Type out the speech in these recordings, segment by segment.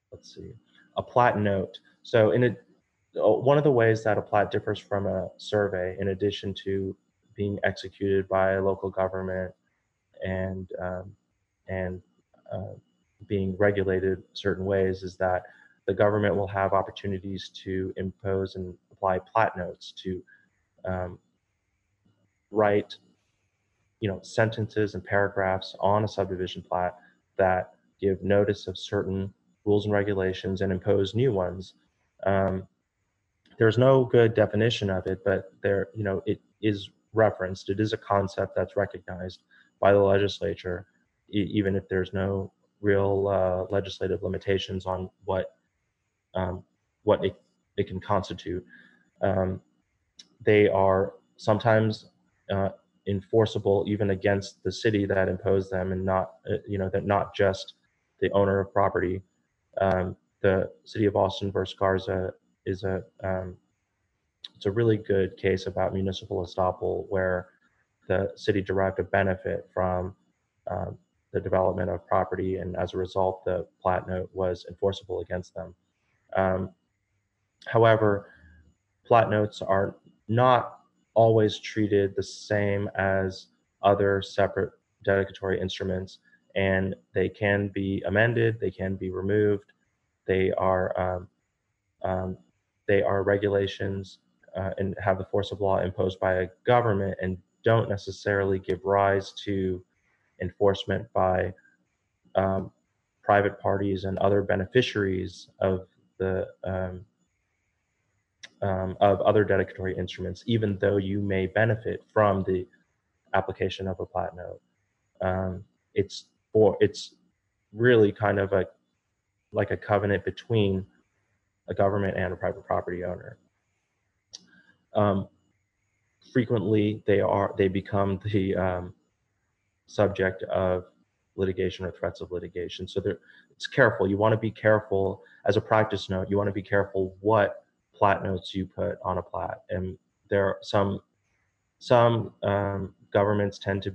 let's see, a plat note. So one of the ways that a plat differs from a survey, in addition to being executed by a local government and and uh, being regulated certain ways, is that the government will have opportunities to impose and apply plat notes to um, write, sentences and paragraphs on a subdivision plat that give notice of certain rules and regulations and impose new ones. Um, there's no good definition of it, but it is referenced. It is a concept that's recognized by the legislature, even if there's no real legislative limitations on um, what it can constitute. Um, they are sometimes uh, enforceable even against the city that imposed them, and not that not just the owner of property. The city of Austin versus Garza is it's a really good case about municipal estoppel, where the city derived a benefit from um, the development of property, and as a result, the plat note was enforceable against them. Um, However, plat notes are not always treated the same as other separate dedicatory instruments, and they can be amended, they can be removed. They are um, they are regulations and have the force of law imposed by a government, and don't necessarily give rise to enforcement by um, private parties and other beneficiaries of other dedicatory instruments, even though you may benefit from the application of a plat note. It's really kind of like a covenant between a government and a private property owner. Um, Frequently, they become the subject of litigation or threats of litigation. So it's careful. You want to be careful as a practice note. You want to be careful what plat notes you put on a plat. And there are some governments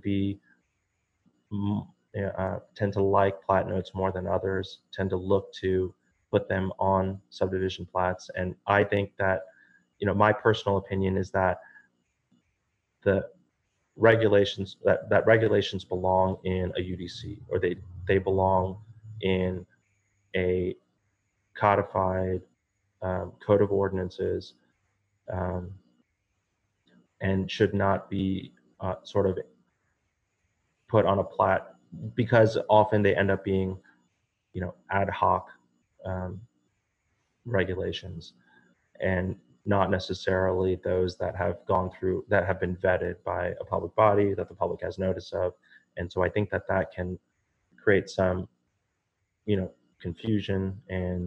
tend to like plat notes more than others. Tend to look to put them on subdivision plats. And I think that, my personal opinion is that the regulations belong in a UDC, or they belong in a codified code of ordinances, um, and should not be sort of put on a plat, because often they end up being, ad hoc um, regulations, and not necessarily those that have been vetted by a public body that the public has notice of. And so I think that can create some, confusion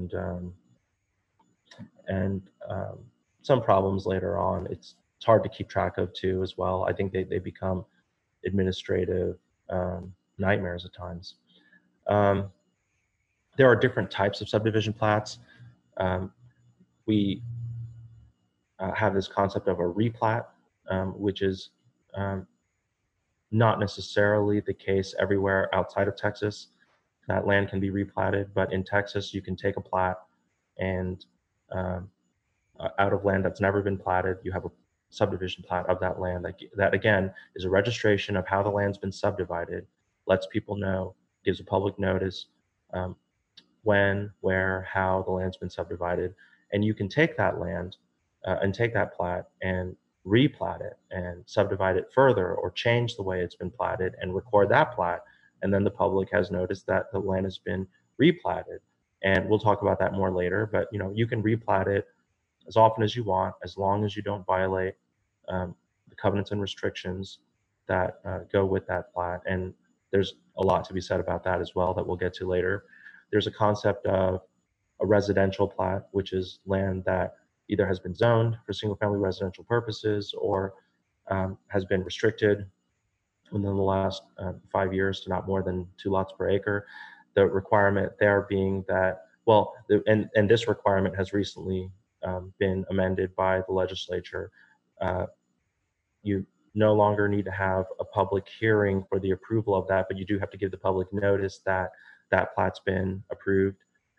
and some problems later on. It's hard to keep track of too as well. I think they become administrative nightmares at times. Um, there are different types of subdivision plats. We have this concept of a replat, which is um, not necessarily the case everywhere outside of Texas. That land can be replatted, but in Texas, you can take a plat and um, out of land that's never been platted, you have a subdivision plat of that land that again is a registration of how the land's been subdivided, lets people know, gives a public notice um, when, where, how the land's been subdivided, and you can take that land and take that plat and replat it and subdivide it further, or change the way it's been platted and record that plat, and then the public has noticed that the land has been replatted. And we'll talk about that more later, but you can replat it as often as you want, as long as you don't violate the covenants and restrictions that go with that plat. And there's a lot to be said about that as well that we'll get to later. There's a concept of a residential plat, which is land that either has been zoned for single-family residential purposes, or has been restricted within the last 5 years to not more than 2 lots per acre. The requirement there being that, and this requirement has recently been amended by the legislature. You no longer need to have a public hearing for the approval of that, but you do have to give the public notice that that plat's been approved.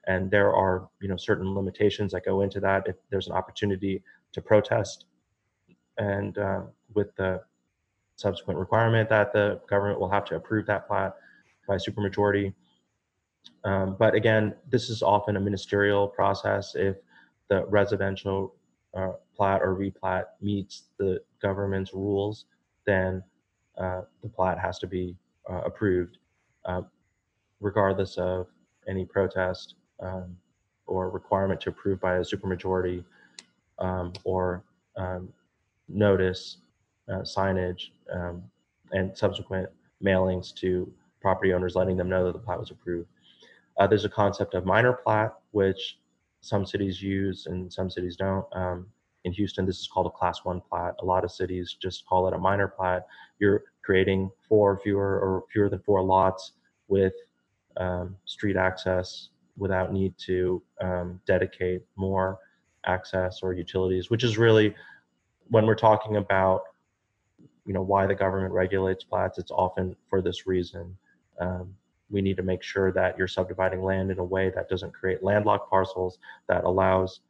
and there are certain limitations that go into that. If there's an opportunity to protest, and with the subsequent requirement that the government will have to approve that plat by supermajority. But again, this is often a ministerial process. If the residential plat or replat meets the government's rules, then the plat has to be approved, uh, regardless of any protest or requirement to approve by a supermajority, or um, notice, signage, and subsequent mailings to property owners letting them know that the plat was approved. There's a concept of minor plat, which some cities use and some cities don't. In Houston, this is called a class 1 plat. A lot of cities just call it a minor plat. You're creating fewer than four lots with street access without need to dedicate more access or utilities, which is really, when we're talking about why the government regulates plats, it's often for this reason. Um, we need to make sure that you're subdividing land in a way that doesn't create landlocked parcels, that allows